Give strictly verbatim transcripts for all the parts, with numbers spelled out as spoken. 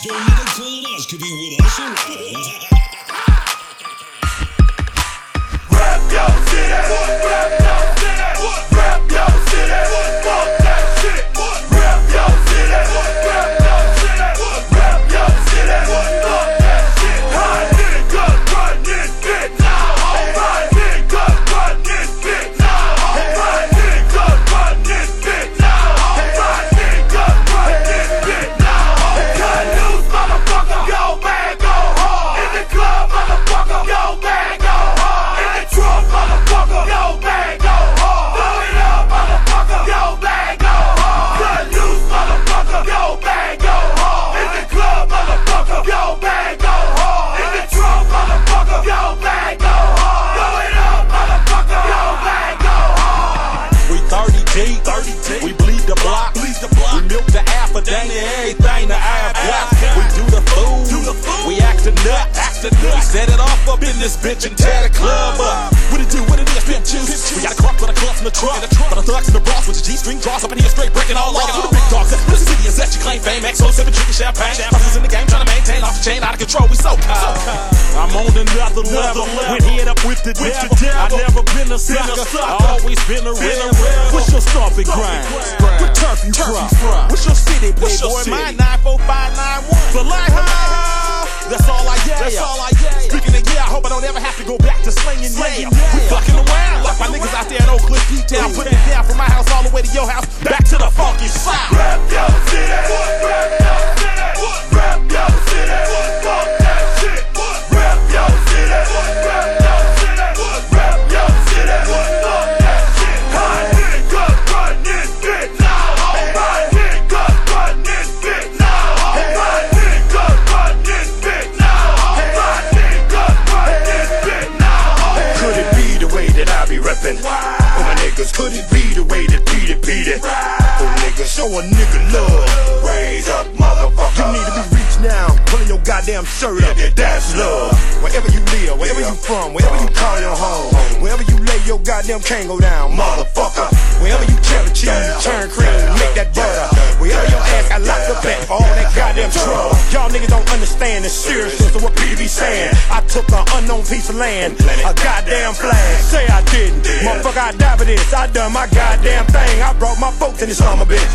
Don't need a colonoscopy with us around. Rap your city, rap your city, rap your city, fuck that shit. Rap your city, rap your city, rap your city, fuck that shit. High nigga, run this bitch now. Alright, nigga, run this bitch now. Alright, nigga, run this bitch now. Alright, nigga, run this bitch now. Cut loose, motherfucker, go back, go hard. In the club, motherfucker, go back, go hard. In the trunk, motherfucker, go back, go hard. Blow it up, motherfucker, go back, go hard. Cut loose, motherfucker, go back, go hard. In the club, motherfucker, go back, go hard. In the trunk, motherfucker, go back, go hard. Blow it up, motherfucker, go back, go hard. We thirty deep, thirty deep. We bleed the block, bleed the block. We milk the alpha, dang it, everything the ass got. We do the food, do the food. We act a nut, act a nut. We set it off up in this bitch and tear the club up. What it do, what it is, pimp juice. We got a crop with a club from the truck. For the thugs and the bras with the G-string draws up in here straight breaking all off. For the big dogs, what the city is that you claim fame? X O seven drinking champagne. Hustlers in the game trying to maintain off the chain, out of control. We so cold. I'm on another level. Went head up with the devil. I never been a sucker. I always been a real. What's your stomping grind? What turf you from? What's your city, playboy? Mine nine four five nine one. For life, that's all I get. That's all I get. Speaking of yeah, I hope I don't ever have to go back to slinging yeah. We fucking around like my niggas out there in Oak Cliff, P-Town, putting it down from my house all the way to your house, back to the funky south. Rap your city, rap your city, rap your city, fuck that shit. Rap your city, rap your city, rap your city, fuck that shit. High nigga, run this bitch now. Alright, nigga, run this bitch now. Alright, nigga, run this bitch now. Alright, nigga, run this bitch now. Could it be the way that I be reppin'? Oh my niggas, could it be the way that Petey Petey? Oh niggas, show a nigga love. Raise up, motherfucker. You need to be reached now, pulling your goddamn shirt up. That's love. Wherever you live, wherever you from, wherever you call your home, wherever you lay your goddamn cane go down, motherfucker. Wherever you cheddar cheese, turn cream, make that butter. Wherever your ass got locked up at for all that goddamn trouble. Y'all niggas don't understand the seriousness of what P D be saying. I took an unknown piece of land, a goddamn flag. Say I didn't, motherfucker, I died for this. I done my goddamn thing. I brought my folks in this summer, bitch.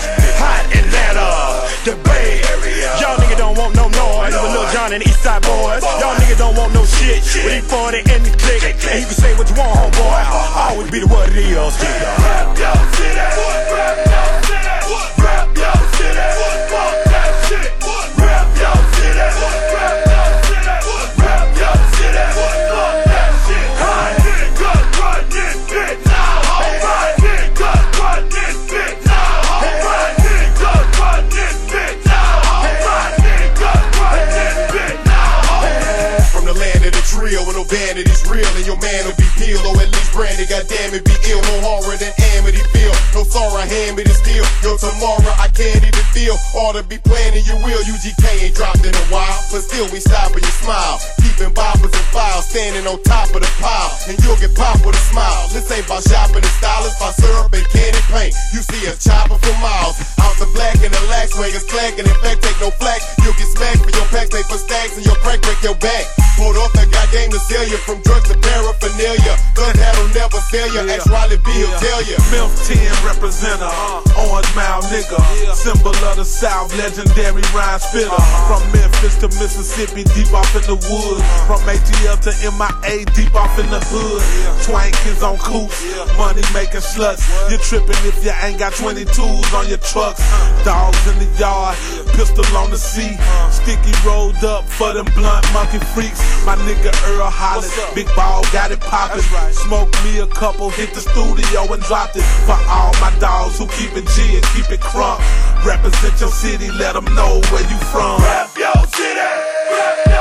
Hot Atlanta, the Bay Area. Y'all niggas don't want no noise with Lil Jon and the East Side Boys. Y'all niggas don't want no shit with E forty and the click. And you can say what you want, homeboy. I always be the what it is. Rap your city, rap your city, rap your city, fuck that shit. Rap your city, rap your city, rap your city, fuck that shit. High nigga, run this bitch now. Alright, nigga, run this bitch now. Alright, nigga, run this bitch now. Alright, nigga, run this bitch now. From the land of the trio, with no vanity's real, and your man will be peeled, or at least branded. Goddamn it, be ill, no horror than Amityville. No sorrow, hand me the steel. Yo, tomorrow I can't even feel. Ought to be planning your will. U G K ain't dropped in a while, but still we stop when you smile. Keeping boppers and files, standing on top of the pile, and you'll get popped with a smile. This ain't about shopping and stylists, by syrup and candy paint. You see us chopping for miles. Out the black and the lax, swingers clanking. In fact, take no flack. You'll get smacked for your pack paper stacks, and your crack break your back. Pulled off the goddamn to sell you, from drugs to paraphernalia. Gun that'll never fail you. Ex Riley B will tell you. Milf ten representer, orange mouth nigga, symbol of the South, legendary rhyme spitter. From Memphis to Mississippi, deep off in the woods. From A T L to M I A, deep off in the hood. Twankins on coops, money making sluts. You're tripping if you ain't got twenty-twos on your trucks. Dogs in the yard, pistol on the seat. Sticky rolled up for them blunt monkey freaks. My nigga Earl Hollis, big ball got it poppin'. Smoke me a couple, hit the studio and dropped it. For all my dogs who keep it G and keep it crunk. Represent your city, let them know where you from. Rap your city, rap your